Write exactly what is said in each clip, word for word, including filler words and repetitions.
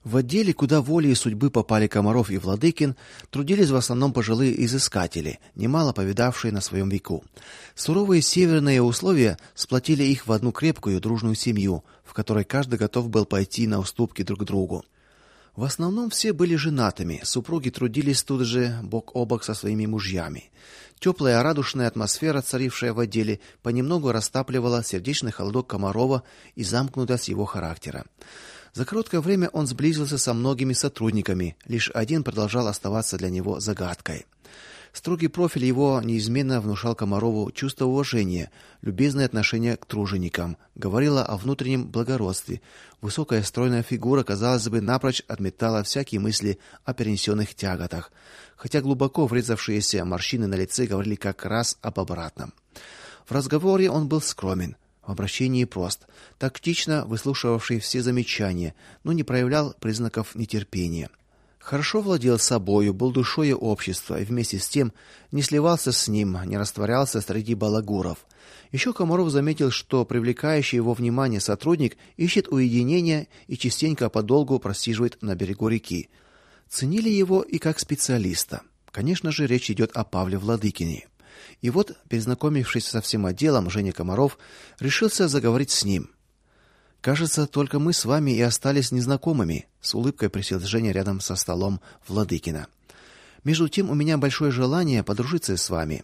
В отделе, куда волей судьбы попали Комаров и Владыкин, трудились в основном пожилые изыскатели, немало повидавшие на своем веку. Суровые северные условия сплотили их в одну крепкую дружную семью, в которой каждый готов был пойти на уступки друг другу. В основном все были женатыми, супруги трудились тут же бок о бок со своими мужьями. Теплая радушная атмосфера, царившая в отделе, понемногу растапливала сердечный холодок Комарова и замкнутость его характера. За короткое время он сблизился со многими сотрудниками, лишь один продолжал оставаться для него загадкой. Строгий профиль его неизменно внушал Комарову чувство уважения, любезное отношение к труженикам, говорило о внутреннем благородстве. Высокая стройная фигура, казалось бы, напрочь отметала всякие мысли о перенесенных тяготах, хотя глубоко врезавшиеся морщины на лице говорили как раз об обратном. В разговоре он был скромен, в обращении прост, тактично выслушивавший все замечания, но не проявлял признаков нетерпения. Хорошо владел собою, был душою общества и вместе с тем не сливался с ним, не растворялся среди балагуров. Еще Комаров заметил, что привлекающий его внимание сотрудник ищет уединения и частенько подолгу просиживает на берегу реки. Ценили его и как специалиста. Конечно же, речь идет о Павле Владыкине. И вот, перезнакомившись со всем отделом, Женя Комаров решился заговорить с ним. Кажется, только мы с вами и остались незнакомыми, с улыбкой присел Женя рядом со столом Владыкина. Между тем, у меня большое желание подружиться с вами.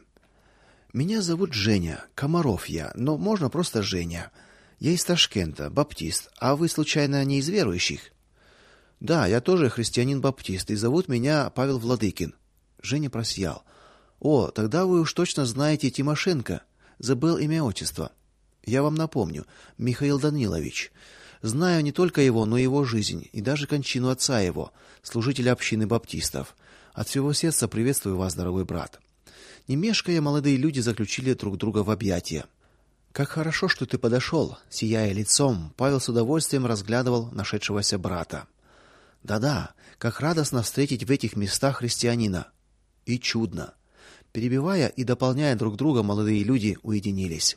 Меня зовут Женя, Комаров я, но можно просто Женя. Я из Ташкента, баптист. А вы случайно не из верующих? Да, я тоже христианин-баптист, и зовут меня Павел Владыкин. Женя просиял. О, тогда вы уж точно знаете Тимошенко. Забыл имя, отчество. Я вам напомню, Михаил Данилович. Знаю не только его, но и его жизнь, и даже кончину отца его, служителя общины баптистов. От всего сердца приветствую вас, дорогой брат. Не мешкая, молодые люди заключили друг друга в объятия. Как хорошо, что ты подошел, сияя лицом, Павел с удовольствием разглядывал нашедшегося брата. Да-да, как радостно встретить в этих местах христианина. И чудно. Перебивая и дополняя друг друга, молодые люди уединились.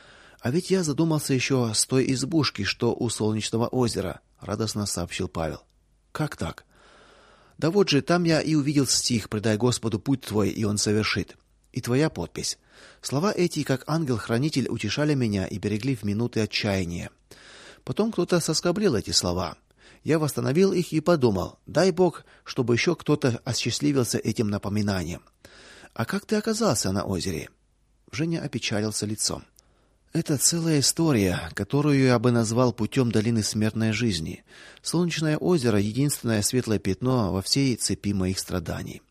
А ведь я задумался еще с той избушки, что у Солнечного озера, радостно сообщил Павел. Как так? Да вот же, там я и увидел стих: "Предай Господу путь твой, и он совершит". И твоя подпись. Слова эти, как ангел-хранитель, утешали меня и берегли в минуты отчаяния. Потом кто-то соскоблил эти слова. Я восстановил их и подумал: дай Бог, чтобы еще кто-то осчастливился этим напоминанием. А как ты оказался на озере? Женя опечалился лицом. Это целая история, которую я бы назвал путем долины смертной жизни. Солнечное озеро единственное светлое пятно во всей цепи моих страданий.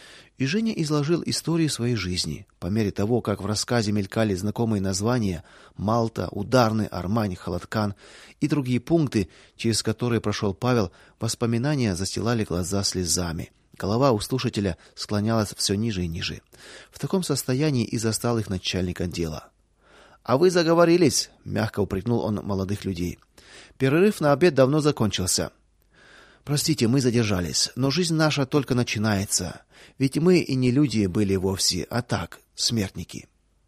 И Женя изложил историю своей жизни. По мере того, как в рассказе мелькали знакомые названия: Малта, Ударный, Армань, Холодкан и другие пункты, через которые прошел Павел, воспоминания застилали глаза слезами. Голова у слушателя склонялась все ниже и ниже. В таком состоянии и застал их начальник отдела. А вы заговорились, мягко упрекнул он молодых людей. Перерыв на обед давно закончился. Простите, мы задержались, но жизнь наша только начинается. Ведь мы и не люди были вовсе, а так, смертники.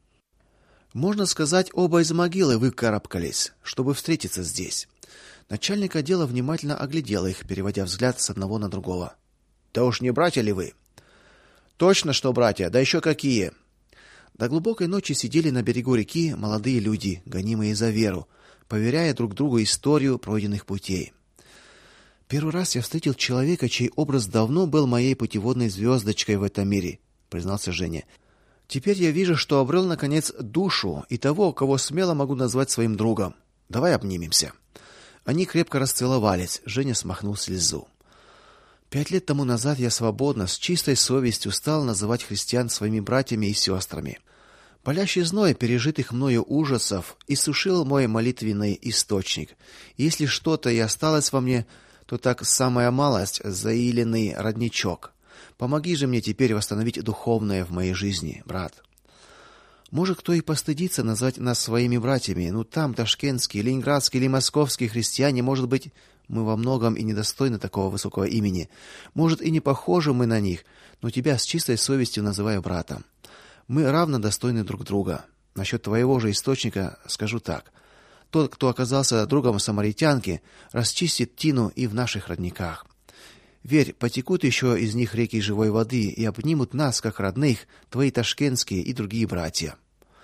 Можно сказать, оба из могилы выкарабкались, чтобы встретиться здесь. Начальник отдела внимательно оглядел их, переводя взгляд с одного на другого. Да уж не братья ли вы? Точно, что братья, да еще какие. До глубокой ночи сидели на берегу реки молодые люди, гонимые за веру, поверяя друг другу историю пройденных путей. Первый раз я встретил человека, чей образ давно был моей путеводной звездочкой в этом мире, признался Женя. Теперь я вижу, что обрел наконец душу и того, кого смело могу назвать своим другом. Давай обнимемся. Они крепко расцеловались. Женя смахнул слезу. Пять лет тому назад я свободно, с чистой совестью стал называть христиан своими братьями и сестрами. Болящий зной пережитых мною ужасов иссушил мой молитвенный источник. Если что-то и осталось во мне, то так самая малость, заиленный родничок. Помоги же мне теперь восстановить духовное в моей жизни, брат. Может, кто и постыдится назвать нас своими братьями, но там ташкентские, ленинградские или московские христиане, может быть, мы во многом и недостойны такого высокого имени. Может, и не похожи мы на них, но тебя с чистой совестью называю братом. Мы равно достойны друг друга. Насчет твоего же источника скажу так: тот, кто оказался другом самаритянки, расчистит тину и в наших родниках. Верь, потекут еще из них реки живой воды и обнимут нас, как родных, твои ташкентские и другие братья.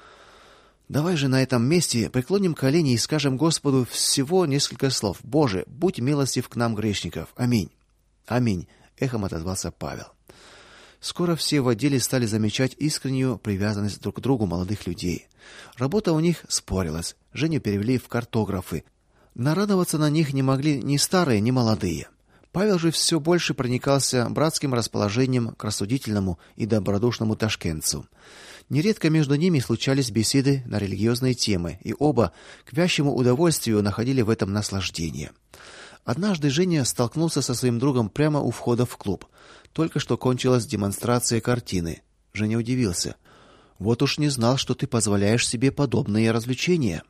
Давай же на этом месте преклоним колени и скажем Господу всего несколько слов. Боже, будь милостив к нам, грешников. Аминь. Аминь, эхом отозвался Павел. Скоро все в отделе стали замечать искреннюю привязанность друг к другу молодых людей. Работа у них спорилась. Женю перевели в картографы. Нарадоваться на них не могли ни старые, ни молодые. Павел же все больше проникался братским расположением к рассудительному и добродушному ташкентцу. Нередко между ними случались беседы на религиозные темы, и оба к вящему удовольствию находили в этом наслаждение. Однажды Женя столкнулся со своим другом прямо у входа в клуб. Только что кончилась демонстрация картины. Женя удивился. Вот уж не знал, что ты позволяешь себе подобные развлечения.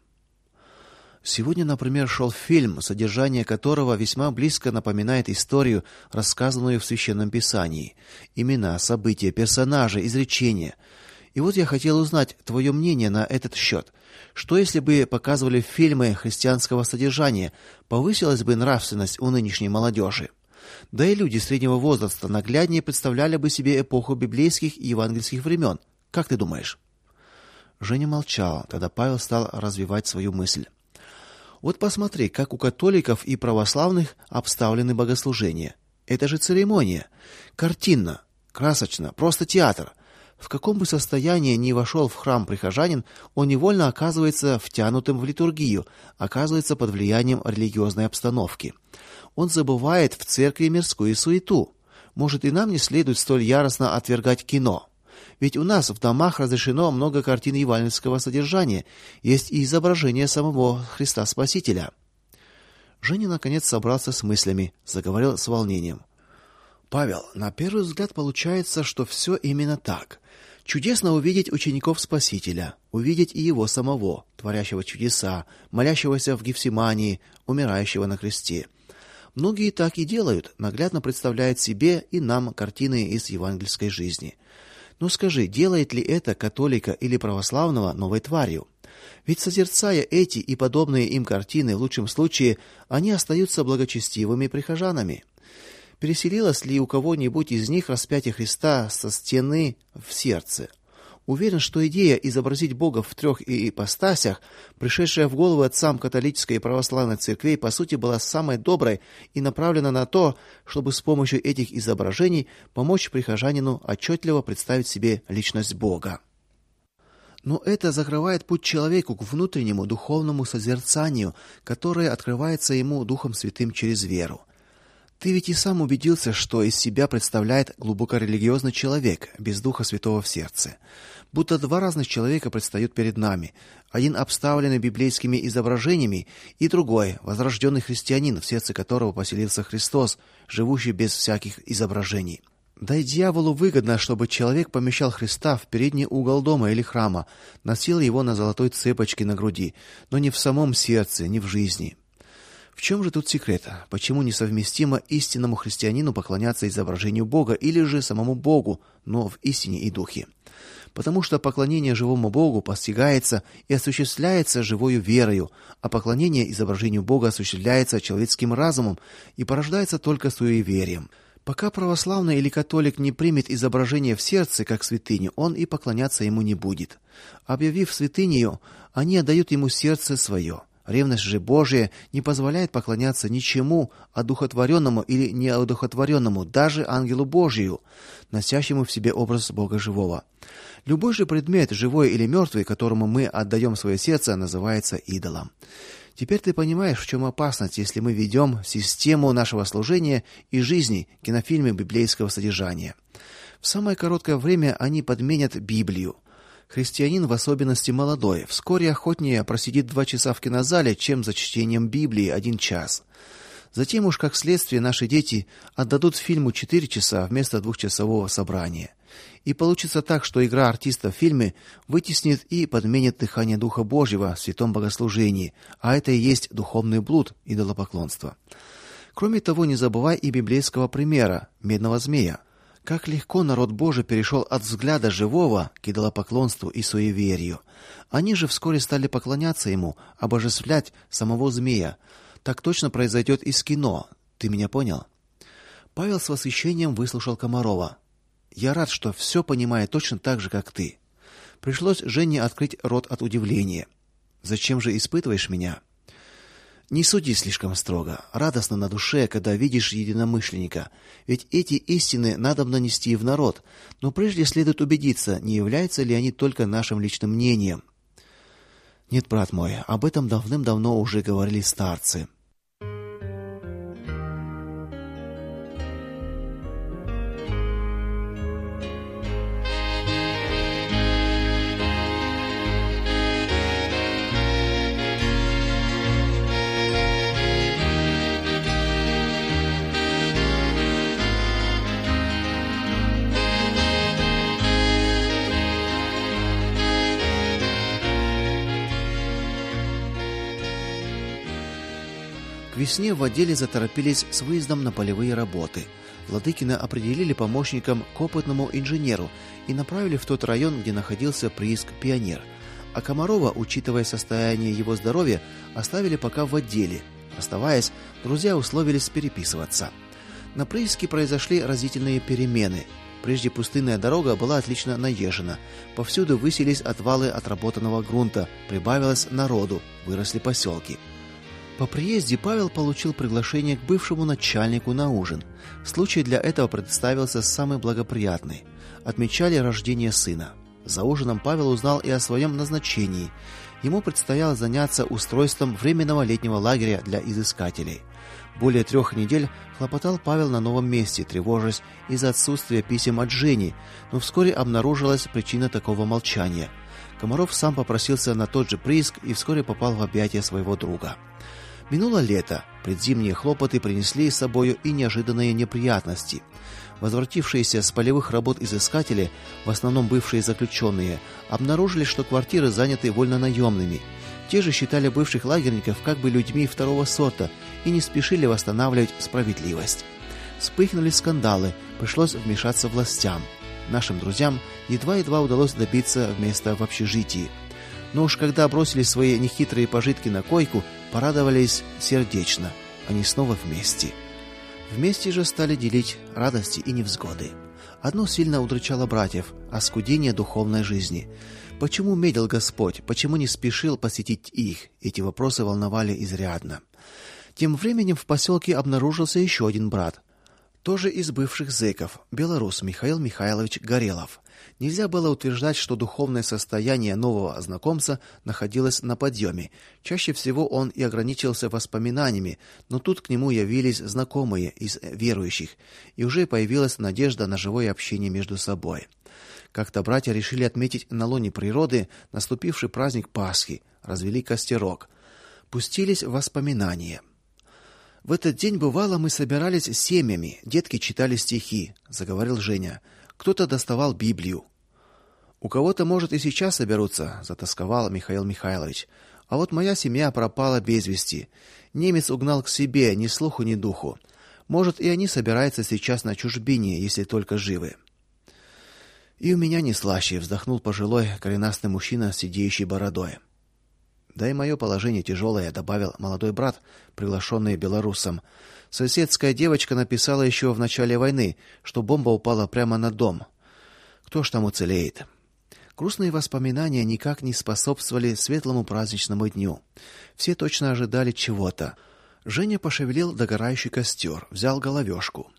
Сегодня, например, шел фильм, содержание которого весьма близко напоминает историю, рассказанную в Священном Писании. Имена, события, персонажи, изречения. И вот я хотел узнать твое мнение на этот счет. Что если бы показывали фильмы христианского содержания, повысилась бы нравственность у нынешней молодежи? Да и люди среднего возраста нагляднее представляли бы себе эпоху библейских и евангельских времен. Как ты думаешь? Женя молчал. Тогда Павел стал развивать свою мысль. Вот посмотри, как у католиков и православных обставлены богослужения. Это же церемония, картинно, красочно, просто театр. В каком бы состоянии ни вошел в храм прихожанин, он невольно оказывается втянутым в литургию, оказывается под влиянием религиозной обстановки. Он забывает в церкви мирскую суету. Может, и нам не следует столь яростно отвергать кино. Ведь у нас в домах разрешено много картин евангельского содержания, есть и изображение самого Христа Спасителя. Женя наконец собрался с мыслями, заговорил с волнением. Павел, на первый взгляд получается, что все именно так. Чудесно увидеть учеников Спасителя, увидеть и его самого, творящего чудеса, молящегося в Гефсимании, умирающего на кресте. Многие так и делают, наглядно представляют себе и нам картины из евангельской жизни. Но скажи, делает ли это католика или православного новой тварью? Ведь созерцая эти и подобные им картины, в лучшем случае, они остаются благочестивыми прихожанами. Переселилось ли у кого-нибудь из них распятие Христа со стены в сердце? Уверен, что идея изобразить Бога в трех ипостасях, пришедшая в голову отцам католической и православной церквей, по сути была самой доброй и направлена на то, чтобы с помощью этих изображений помочь прихожанину отчетливо представить себе личность Бога. Но это закрывает путь человеку к внутреннему духовному созерцанию, которое открывается ему Духом Святым через веру. Ты ведь и сам убедился, что из себя представляет глубокорелигиозный человек без Духа Святого в сердце. Будто два разных человека предстают перед нами: один обставленный библейскими изображениями, и другой возрожденный христианин, в сердце которого поселился Христос, живущий без всяких изображений. Да и дьяволу выгодно, чтобы человек помещал Христа в передний угол дома или храма, носил его на золотой цепочке на груди, но не в самом сердце, не в жизни. В чем же тут секрет? Почему несовместимо истинному христианину поклоняться изображению Бога или же самому Богу, но в истине и духе? Потому что поклонение живому Богу постигается и осуществляется живою верою, а поклонение изображению Бога осуществляется человеческим разумом и порождается только суеверием. Пока православный или католик не примет изображение в сердце как святыню, он и поклоняться ему не будет. Объявив святынею, они отдают ему сердце свое. Ревность же Божия не позволяет поклоняться ничему одухотворенному или неодухотворенному, даже ангелу Божию, носящему в себе образ Бога живого. Любой же предмет, живой или мертвый, которому мы отдаем свое сердце, называется идолом. Теперь ты понимаешь, в чем опасность, если мы ведем систему нашего служения и жизни кинофильмы библейского содержания. В самое короткое время они подменят Библию. Христианин, в особенности молодой, вскоре охотнее просидит два часа в кинозале, чем за чтением Библии один час. Затем уж как следствие наши дети отдадут фильму четыре часа вместо двухчасового собрания. И получится так, что игра артиста в фильме вытеснит и подменит дыхание Духа Божьего в святом богослужении, а это и есть духовный блуд, идолопоклонство. Кроме того, не забывай и библейского примера медного змея. Как легко народ Божий перешел от взгляда живого к идолопоклонству и суеверию. Они же вскоре стали поклоняться ему, обожествлять самого змея. Так точно произойдет и с кино. Ты меня понял? Павел с восхищением выслушал Комарова. Я рад, что все понимаю точно так же, как ты. Пришлось Жене открыть рот от удивления. Зачем же испытываешь меня? Не суди слишком строго. Радостно на душе, когда видишь единомышленника. Ведь эти истины надобно нести в народ. Но прежде следует убедиться, не являются ли они только нашим личным мнением. Нет, брат мой, об этом давным-давно уже говорили старцы. К весне в отделе заторопились с выездом на полевые работы. Владыкина определили помощником к опытному инженеру и направили в тот район, где находился прииск Пионер. А Комарова, учитывая состояние его здоровья, оставили пока в отделе. Расставаясь, друзья условились переписываться. На прииске произошли разительные перемены. Прежде пустынная дорога была отлично наезжена. Повсюду высились отвалы отработанного грунта, прибавилось народу, выросли поселки. По приезде Павел получил приглашение к бывшему начальнику на ужин. Случай для этого представился самый благоприятный. Отмечали рождение сына. За ужином Павел узнал и о своем назначении. Ему предстояло заняться устройством временного летнего лагеря для изыскателей. Более трех недель хлопотал Павел на новом месте, тревожась из-за отсутствия писем от Жени, но вскоре обнаружилась причина такого молчания. Комаров сам попросился на тот же прииск и вскоре попал в объятия своего друга. Минуло лето, предзимние хлопоты принесли с собою и неожиданные неприятности. Возвратившиеся с полевых работ изыскатели, в основном бывшие заключенные, обнаружили, что квартиры заняты вольнонаемными. Те же считали бывших лагерников как бы людьми второго сорта и не спешили восстанавливать справедливость. Вспыхнули скандалы, пришлось вмешаться властям. Нашим друзьям едва-едва удалось добиться места в общежитии. Но уж когда бросили свои нехитрые пожитки на койку, порадовались сердечно. Они снова вместе. Вместе же стали делить радости и невзгоды. Одно сильно удручало братьев – оскудение духовной жизни. Почему медлил Господь? Почему не спешил посетить их? Эти вопросы волновали изрядно. Тем временем в поселке обнаружился еще один брат, тоже из бывших зэков, белорус Михаил Михайлович Горелов. Нельзя было утверждать, что духовное состояние нового знакомца находилось на подъеме. Чаще всего он и ограничивался воспоминаниями, но тут к нему явились знакомые из верующих, и уже появилась надежда на живое общение между собой. Как-то братья решили отметить на лоне природы наступивший праздник Пасхи, развели костерок, пустились в воспоминания. В этот день бывало мы собирались семьями, детки читали стихи, заговорил Женя. Кто-то доставал Библию. У кого-то, может, и сейчас соберутся, затасковал Михаил Михайлович. А вот моя семья пропала без вести. Немец угнал к себе, ни слуху, ни духу. Может, и они собираются сейчас на чужбине, если только живы. И у меня не слаще, вздохнул пожилой коренастый мужчина с сидеющей бородой. Да и мое положение тяжелое, добавил молодой брат, приглашенный белорусом. Соседская девочка написала еще в начале войны, что бомба упала прямо на дом. Кто ж там уцелеет? Грустные воспоминания никак не способствовали светлому праздничному дню. Все точно ожидали чего-то. Женя пошевелил догорающий костер, взял головешку.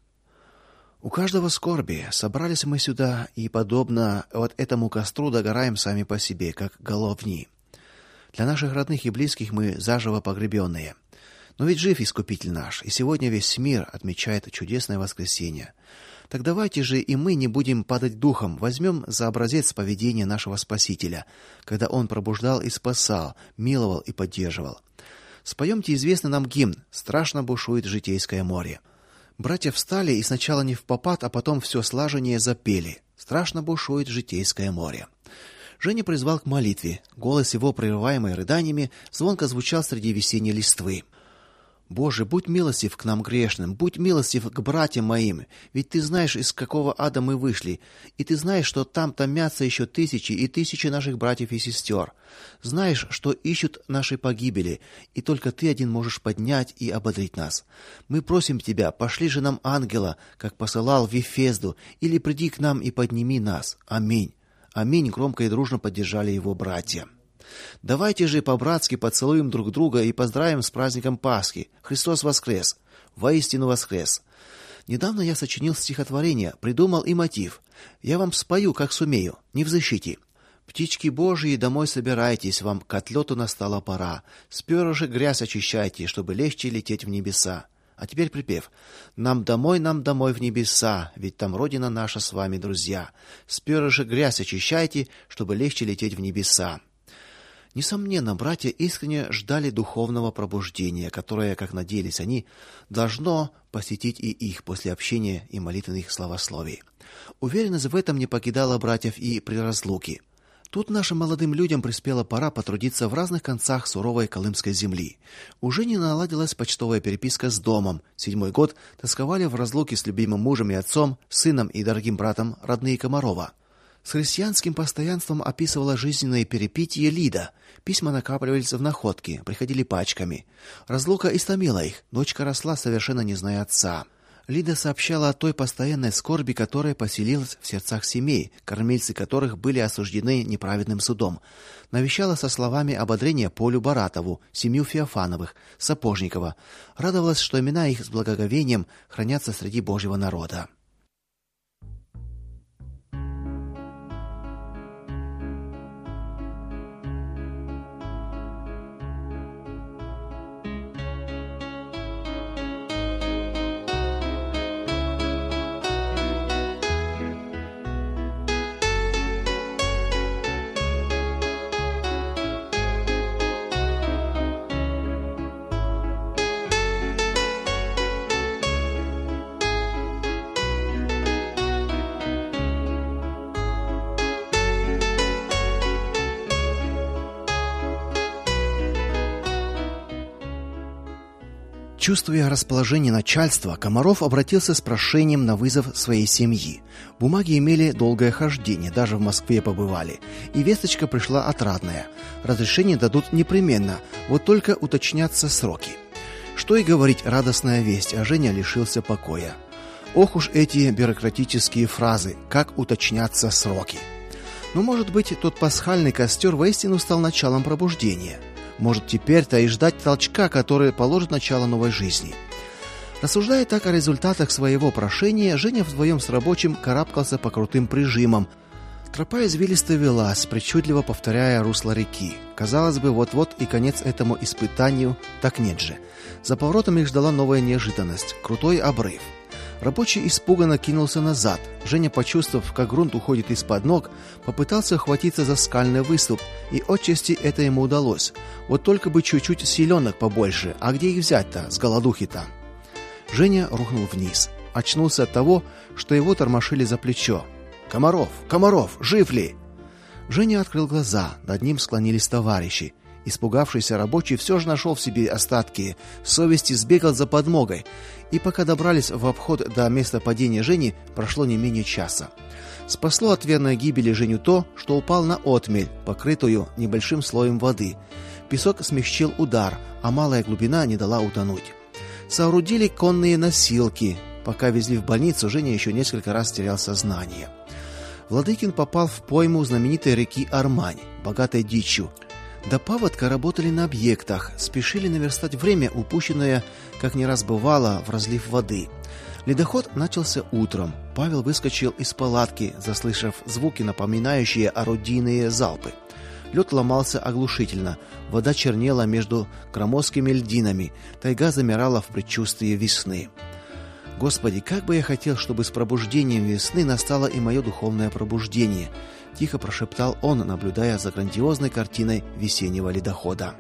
У каждого скорби. Собрались мы сюда и подобно вот этому костру догораем сами по себе, как головни. Для наших родных и близких мы заживо погребенные. Но ведь жив Искупитель наш, и сегодня весь мир отмечает чудесное воскресенье. Так давайте же и мы не будем падать духом, возьмем за образец поведения нашего Спасителя, когда он пробуждал и спасал, миловал и поддерживал. Споемте известный нам гимн «Страшно бушует житейское море». Братья встали и сначала не впопад, а потом все слаженнее запели «Страшно бушует житейское море». Женя призвал к молитве. Голос его, прерываемый рыданиями, звонко звучал среди весенней листвы. Боже, будь милостив к нам грешным, будь милостив к братьям моим, ведь ты знаешь, из какого ада мы вышли, и ты знаешь, что там томятся еще тысячи и тысячи наших братьев и сестер. Знаешь, что ищут нашей погибели, и только ты один можешь поднять и ободрить нас. Мы просим тебя, пошли же нам ангела, как посылал в Вифезду, или приди к нам и подними нас. Аминь. Аминь, громко и дружно поддержали его братья. Давайте же по-братски поцелуем друг друга и поздравим с праздником Пасхи. Христос воскрес! Воистину воскрес! Недавно я сочинил стихотворение, придумал и мотив. Я вам спою, как сумею, не взыщите. Птички Божьи, домой собирайтесь, вам к отлету настала пора. С перышек грязь очищайте, чтобы легче лететь в небеса. А теперь припев. Нам домой, нам домой в небеса, ведь там родина наша с вами, друзья. С перышек грязь очищайте, чтобы легче лететь в небеса. Несомненно, братья искренне ждали духовного пробуждения, которое, как надеялись они, должно посетить и их после общения и молитвенных славословий. Уверенность в этом не покидала братьев и при разлуке. Тут нашим молодым людям приспела пора потрудиться в разных концах суровой колымской земли. Уже не наладилась почтовая переписка с домом. Седьмой год тосковали в разлуке с любимым мужем и отцом, сыном и дорогим братом родные Комарова. С христианским постоянством описывала жизненные перипетии Лида. Письма накапливались в находке, приходили пачками. Разлука истомила их. Дочка росла, совершенно не зная отца. Лида сообщала о той постоянной скорби, которая поселилась в сердцах семей, кормильцы которых были осуждены неправедным судом. Навещала со словами ободрения Полю Баратову, семью Феофановых, Сапожникова. Радовалась, что имена их с благоговением хранятся среди Божьего народа. Чувствуя расположение начальства, Комаров обратился с прошением на вызов своей семьи. Бумаги имели долгое хождение, даже в Москве побывали, и весточка пришла отрадная. Разрешение дадут непременно, вот только уточнятся сроки. Что и говорить, радостная весть, а Женя лишился покоя. Ох уж эти бюрократические фразы, как уточнятся сроки. Но, может быть, тот пасхальный костер воистину стал началом пробуждения. Может, теперь-то и ждать толчка, который положит начало новой жизни. Рассуждая так о результатах своего прошения, Женя вдвоем с рабочим карабкался по крутым прижимам. Тропа извилисто велась, причудливо повторяя русло реки. Казалось бы, вот-вот и конец этому испытанию, так нет же. За поворотом их ждала новая неожиданность – крутой обрыв. Рабочий испуганно кинулся назад. Женя, почувствовав, как грунт уходит из-под ног, попытался ухватиться за скальный выступ, и отчасти это ему удалось. Вот только бы чуть-чуть силёнок побольше, а где их взять-то, с голодухи-то? Женя рухнул вниз. Очнулся от того, что его тормошили за плечо. «Комаров! Комаров! Жив ли?» Женя открыл глаза, над ним склонились товарищи. Испугавшийся рабочий все же нашел в себе остатки совести, сбегал за подмогой, и пока добрались в обход до места падения Жени, прошло не менее часа. Спасло от верной гибели Женю то, что упал на отмель, покрытую небольшим слоем воды. Песок смягчил удар, а малая глубина не дала утонуть. Соорудили конные носилки. Пока везли в больницу, Женя еще несколько раз терял сознание. Владыкин попал в пойму знаменитой реки Армань, богатой дичью. До паводка работали на объектах, спешили наверстать время, упущенное, как не раз бывало, в разлив воды. Ледоход начался утром. Павел выскочил из палатки, заслышав звуки, напоминающие орудийные залпы. Лед ломался оглушительно, вода чернела между громоздкими льдинами, тайга замирала в предчувствии весны. Господи, как бы я хотел, чтобы с пробуждением весны настало и мое духовное пробуждение, тихо прошептал он, наблюдая за грандиозной картиной весеннего ледохода.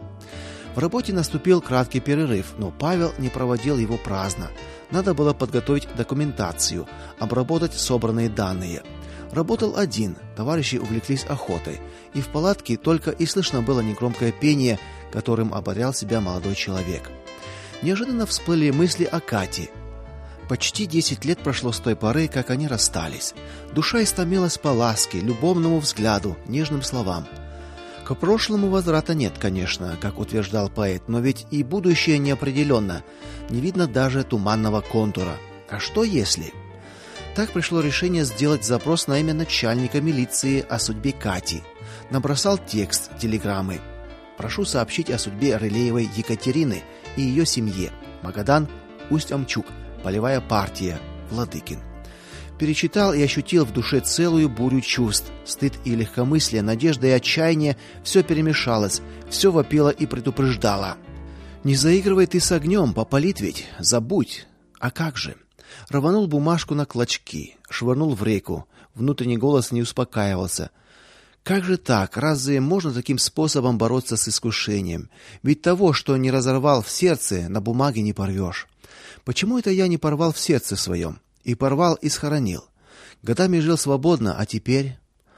В работе наступил краткий перерыв, но Павел не проводил его праздно. Надо было подготовить документацию, обработать собранные данные. Работал один, товарищи увлеклись охотой, и в палатке только и слышно было негромкое пение, которым ободрял себя молодой человек. неожиданно всплыли мысли о Кате. Почти десять лет прошло с той поры, как они расстались. Душа истомилась по ласке, любовному взгляду, нежным словам. К прошлому возврата нет, конечно, как утверждал поэт, но ведь и будущее неопределенно. Не видно даже туманного контура. А что если? Так пришло решение сделать запрос на имя начальника милиции о судьбе Кати. Набросал текст телеграммы. Прошу сообщить о судьбе Рылеевой Екатерины и ее семье. Магадан, Усть-Амчук, полевая партия, Владыкин. Перечитал и ощутил в душе целую бурю чувств. Стыд и легкомыслие, надежда и отчаяние — все перемешалось, все вопило и предупреждало. Не заигрывай ты с огнем, попалит ведь, забудь. А как же? Рванул бумажку на клочки, швырнул в реку. Внутренний голос не успокаивался. Как же так? Разве можно таким способом бороться с искушением? Ведь того, что не разорвал в сердце, на бумаге не порвешь. Почему это я не порвал в сердце своем? И порвал, и схоронил. Годами жил свободно, а теперь...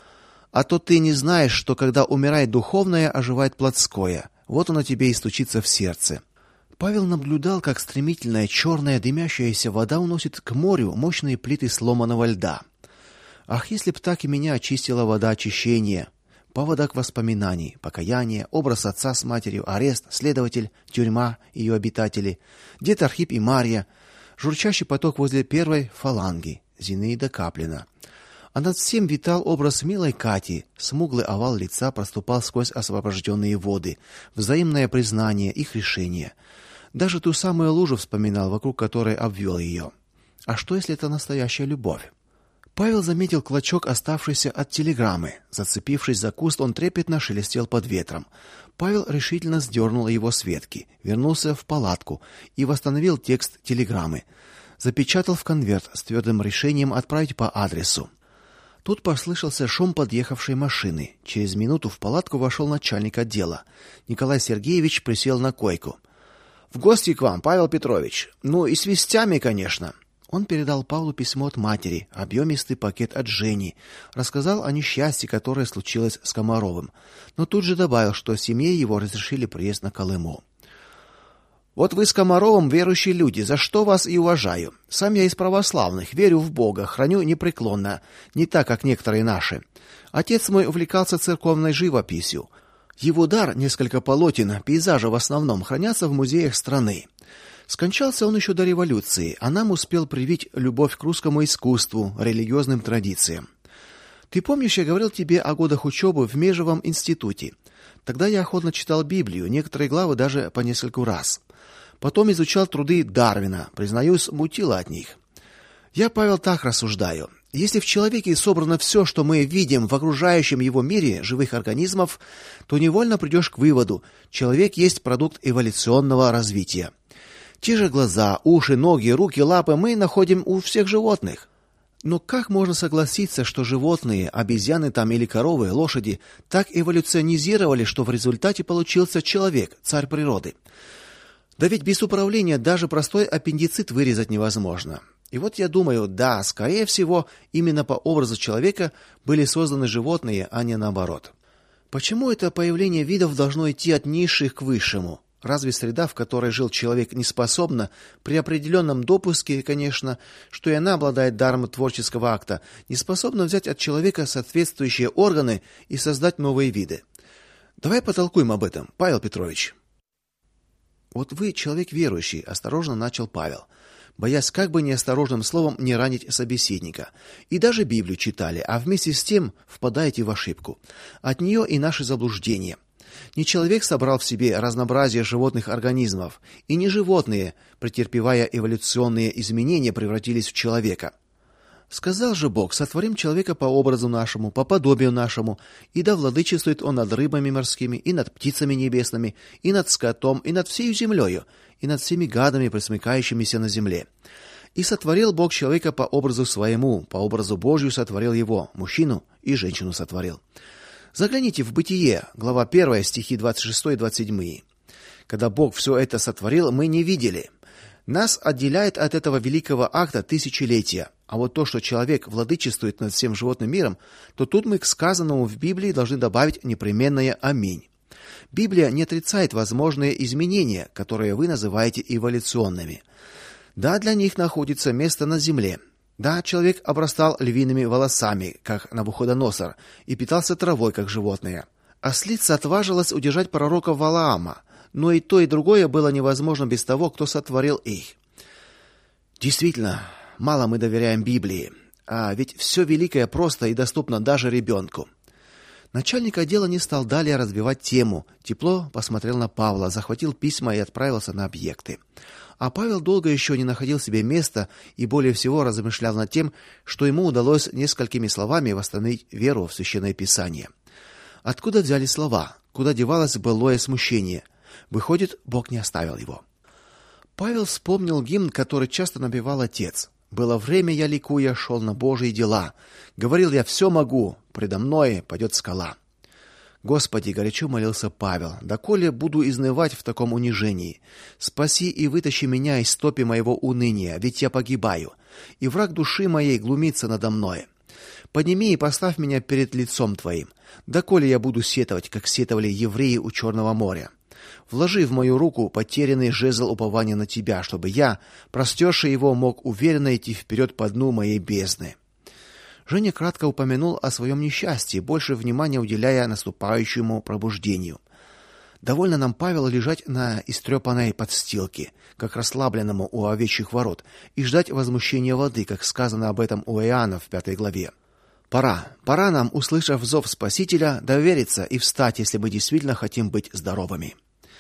А то ты не знаешь, что когда умирает духовное, оживает плотское. Вот оно тебе и стучится в сердце. Павел наблюдал, как стремительная черная дымящаяся вода уносит к морю мощные плиты сломанного льда. Ах, если б так и меня очистила вода очищения, поводок воспоминаний, покаяние, образ отца с матерью, арест, следователь, тюрьма, ее обитатели, дед Архип и Марья, журчащий поток возле первой фаланги, Зинаида Каплина. А над всем витал образ милой Кати, смуглый овал лица проступал сквозь освобожденные воды, взаимное признание, их решение. Даже ту самую лужу вспоминал, вокруг которой обвел ее. А что, если это настоящая любовь? Павел заметил клочок, оставшийся от телеграммы. Зацепившись за куст, он трепетно шелестел под ветром. Павел решительно сдернул его с ветки, вернулся в палатку и восстановил текст телеграммы. Запечатал в конверт с твердым решением отправить по адресу. Тут послышался шум подъехавшей машины. Через минуту в палатку вошел начальник отдела. Николай Сергеевич присел на койку. В гости к вам, Павел Петрович. Ну и с вестями, конечно. Он передал Павлу письмо от матери, объемистый пакет от Жени, рассказал о несчастье, которое случилось с Комаровым, но тут же добавил, что семье его разрешили приезд на Колыму. Вот вы с Комаровым верующие люди, за что вас и уважаю. Сам я из православных, верю в Бога, храню непреклонно, не так, как некоторые наши. Отец мой увлекался церковной живописью. Его дар, несколько полотен, пейзажи в основном, хранятся в музеях страны. Скончался он еще до революции, а нам успел привить любовь к русскому искусству, религиозным традициям. Ты помнишь, я говорил тебе о годах учебы в Межевом институте? Тогда я охотно читал Библию, некоторые главы даже по нескольку раз. Потом изучал труды Дарвина, признаюсь, мутило от них. Я, Павел, так рассуждаю. Если в человеке собрано все, что мы видим в окружающем его мире живых организмов, то невольно придешь к выводу: человек есть продукт эволюционного развития. Те же глаза, уши, ноги, руки, лапы мы находим у всех животных. Но как можно согласиться, что животные, обезьяны там или коровы, лошади, так эволюционизировали, что в результате получился человек, царь природы? Да ведь без управления даже простой аппендицит вырезать невозможно. И вот я думаю, да, скорее всего, именно по образу человека были созданы животные, а не наоборот. Почему это появление видов должно идти от низших к высшему? Разве среда, в которой жил человек, не способна, при определенном допуске, конечно, что и она обладает даром творческого акта, не способна взять от человека соответствующие органы и создать новые виды? Давай потолкуем об этом, Павел Петрович. Вот вы человек верующий, осторожно начал Павел, боясь как бы неосторожным словом не ранить собеседника. И даже Библию читали, а вместе с тем впадаете в ошибку. От нее и наши заблуждения. Не человек собрал в себе разнообразие животных организмов, и не животные, претерпевая эволюционные изменения, превратились в человека. Сказал же Бог: сотворим человека по образу нашему, по подобию нашему, и да владычествует он над рыбами морскими, и над птицами небесными, и над скотом, и над всею землею, и над всеми гадами, пресмыкающимися на земле. И сотворил Бог человека по образу своему, по образу Божию сотворил его, мужчину и женщину сотворил. Загляните в Бытие, глава первая, стихи двадцать шесть и двадцать семь. Когда Бог все это сотворил, мы не видели. Нас отделяет от этого великого акта тысячелетия. А вот то, что человек владычествует над всем животным миром, то тут мы к сказанному в Библии должны добавить непременное аминь. Библия не отрицает возможные изменения, которые вы называете эволюционными. Да, для них находится место на земле. Да, человек обрастал львиными волосами, как Навуходоносор, и питался травой, как животные. Ослица отважилась удержать пророка Валаама, но и то, и другое было невозможно без того, кто сотворил их. Действительно, мало мы доверяем Библии, а ведь все великое просто и доступно даже ребенку. Начальник отдела не стал далее развивать тему. Тепло посмотрел на Павла, захватил письма и отправился на объекты. А Павел долго еще не находил себе места и более всего размышлял над тем, что ему удалось несколькими словами восстановить веру в Священное Писание. Откуда взялись слова? Куда девалось былое смущение? Выходит, Бог не оставил его. Павел вспомнил гимн, который часто напевал отец. Было время, я ликуя шел на Божьи дела. Говорил я: все могу, предо мной падет скала. Господи, горячо молился Павел, доколе буду изнывать в таком унижении? Спаси и вытащи меня из топи моего уныния, ведь я погибаю, и враг души моей глумится надо мной. Подними и поставь меня перед лицом твоим. Доколе я буду сетовать, как сетовали евреи у Черного моря? Вложи в мою руку потерянный жезл упования на тебя, чтобы я, простерши его, мог уверенно идти вперед по дну моей бездны. Женя кратко упомянул о своем несчастье, больше внимания уделяя наступающему пробуждению. Довольно нам Павел лежать на истрепанной подстилке, как расслабленному у овечьих ворот, и ждать возмущения воды, как сказано об этом у Иоанна в пятой главе. Пора, пора нам, услышав зов Спасителя, довериться и встать, если мы действительно хотим быть здоровыми.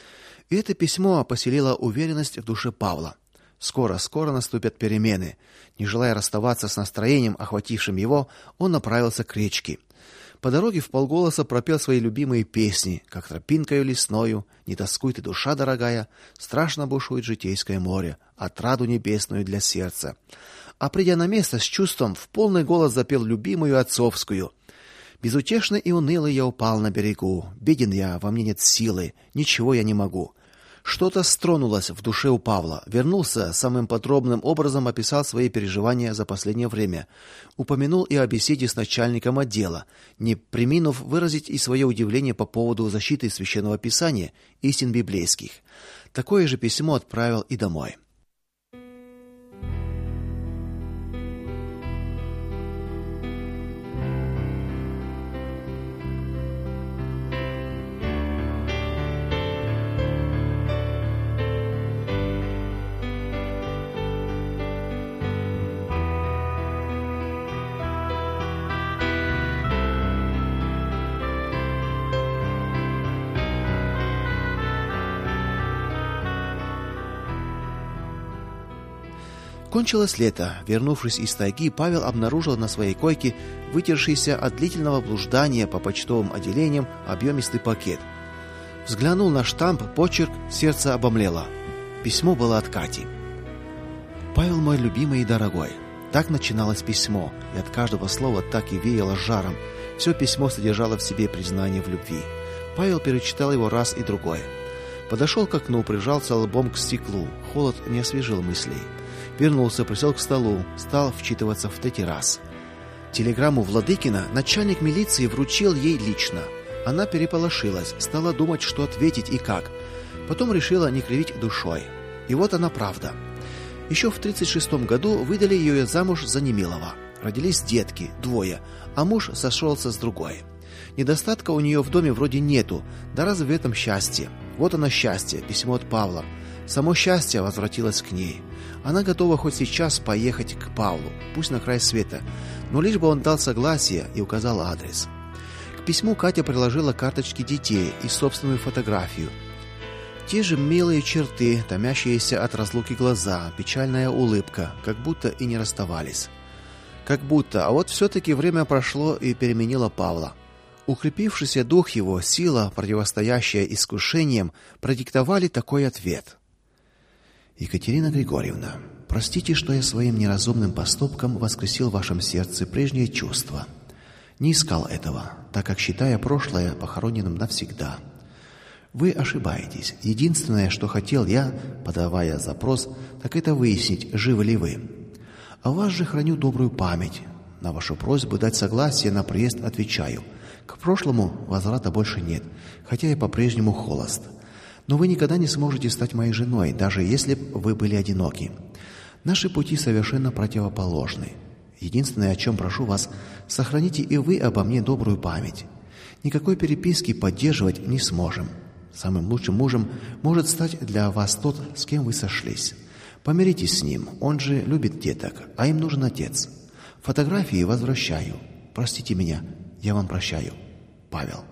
И это письмо поселило уверенность в душе Павла. Скоро, скоро наступят перемены. Не желая расставаться с настроением, охватившим его, он направился к речке. По дороге вполголоса пропел свои любимые песни: как тропинкою лесною, не тоскуй ты, душа дорогая, страшно бушует житейское море, отраду небесную для сердца. А придя на место с чувством, в полный голос запел любимую отцовскую: безутешно и унылый я упал на берегу, беден я, во мне нет силы, ничего я не могу. Что-то стронулось в душе у Павла. Вернулся, самым подробным образом описал свои переживания за последнее время. Упомянул и о беседе с начальником отдела, не преминув выразить и свое удивление по поводу защиты Священного Писания, истин библейских. Такое же письмо отправил и домой. Кончилось лето. Вернувшись из тайги, Павел обнаружил на своей койке вытершийся от длительного блуждания по почтовым отделениям объемистый пакет. Взглянул на штамп, почерк, сердце обомлело. Письмо было от Кати. Павел мой любимый и дорогой. Так начиналось письмо, и от каждого слова так и веяло жаром. Все письмо содержало в себе признание в любви. Павел перечитал его раз и другой. Подошел к окну, прижался лбом к стеклу. Холод не освежил мыслей. Вернулся, присел к столу, стал вчитываться в третий раз. Телеграмму Владыкина начальник милиции вручил ей лично. Она переполошилась, стала думать, что ответить и как. Потом решила не кривить душой. И вот она правда. Еще в тридцать шестом году выдали ее замуж за Немилова. Родились детки, двое, а муж сошелся с другой. Недостатка у нее в доме вроде нету, да разве в этом счастье? Вот оно счастье, письмо от Павла. Само счастье возвратилось к ней. Она готова хоть сейчас поехать к Павлу, пусть на край света, но лишь бы он дал согласие и указал адрес. К письму Катя приложила карточки детей и собственную фотографию. Те же милые черты, томящиеся от разлуки глаза, печальная улыбка, как будто и не расставались. Как будто, а вот все-таки время прошло и переменило Павла. Укрепившийся дух его, сила, противостоящая искушениям, продиктовали такой ответ. Екатерина Григорьевна, простите, что я своим неразумным поступком воскресил в вашем сердце прежние чувства. Не искал этого, так как считая прошлое похороненным навсегда. Вы ошибаетесь. Единственное, что хотел я, подавая запрос, так это выяснить, живы ли вы. О вас же храню добрую память. На вашу просьбу дать согласие на приезд отвечаю. К прошлому возврата больше нет, хотя я по-прежнему холост. Но вы никогда не сможете стать моей женой, даже если б вы были одиноки. Наши пути совершенно противоположны. Единственное, о чем прошу вас, сохраните и вы обо мне добрую память. Никакой переписки поддерживать не сможем. Самым лучшим мужем может стать для вас тот, с кем вы сошлись. Помиритесь с ним, он же любит деток, а им нужен отец. Фотографии возвращаю. Простите меня, я вам прощаю. Павел.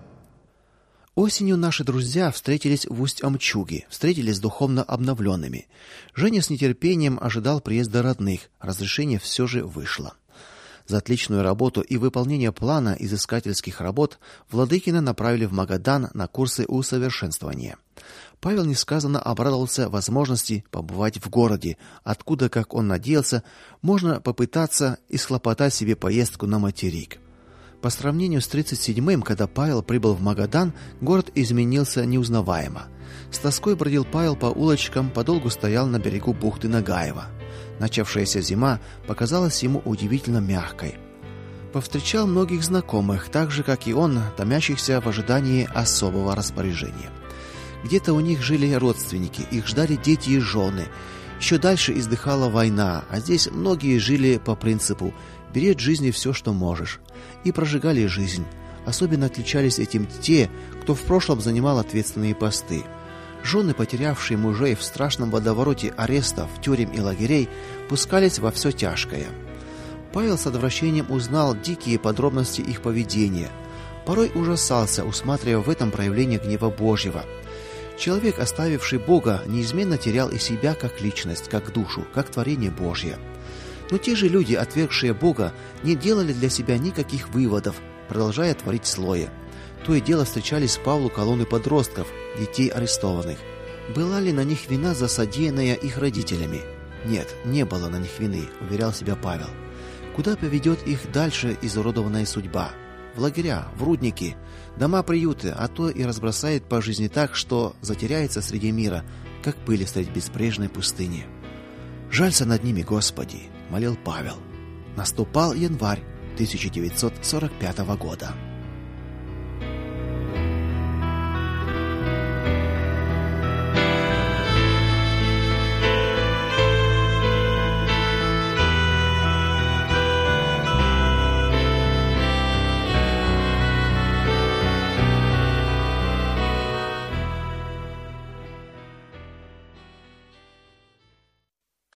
Осенью наши друзья встретились в Усть-Амчуге, встретились духовно обновленными. Женя с нетерпением ожидал приезда родных, разрешение все же вышло. За отличную работу и выполнение плана изыскательских работ Владыкина направили в Магадан на курсы усовершенствования. Павел несказанно обрадовался возможности побывать в городе, откуда, как он надеялся, можно попытаться исхлопотать себе поездку на материк. По сравнению с тридцать седьмым, когда Павел прибыл в Магадан, город изменился неузнаваемо. С тоской бродил Павел по улочкам, подолгу стоял на берегу бухты Нагаева. Начавшаяся зима показалась ему удивительно мягкой. Повстречал многих знакомых, так же как и он, томящихся в ожидании особого распоряжения. Где-то у них жили родственники, их ждали дети и жены. Еще дальше издыхала война, а здесь многие жили по принципу: бери от жизни все, что можешь, и прожигали жизнь. Особенно отличались этим те, кто в прошлом занимал ответственные посты. Жены, потерявшие мужей в страшном водовороте арестов, тюрем и лагерей, пускались во все тяжкое. Павел с отвращением узнал дикие подробности их поведения. Порой ужасался, усматривая в этом проявление гнева Божьего. Человек, оставивший Бога, неизменно терял и себя как личность, как душу, как творение Божье. Но те же люди, отвергшие Бога, не делали для себя никаких выводов, продолжая творить злое. То и дело встречались Павлу колонны подростков, детей арестованных. Была ли на них вина за содеянное их родителями? Нет, не было на них вины, уверял себя Павел. Куда поведет их дальше изуродованная судьба? В лагеря, в рудники, дома-приюты, а то и разбросает по жизни так, что затеряется среди мира, как пыль средь безбрежной пустыни. «Жалься над ними, Господи!» — молил Павел. Наступал январь тысяча девятьсот сорок пятого года.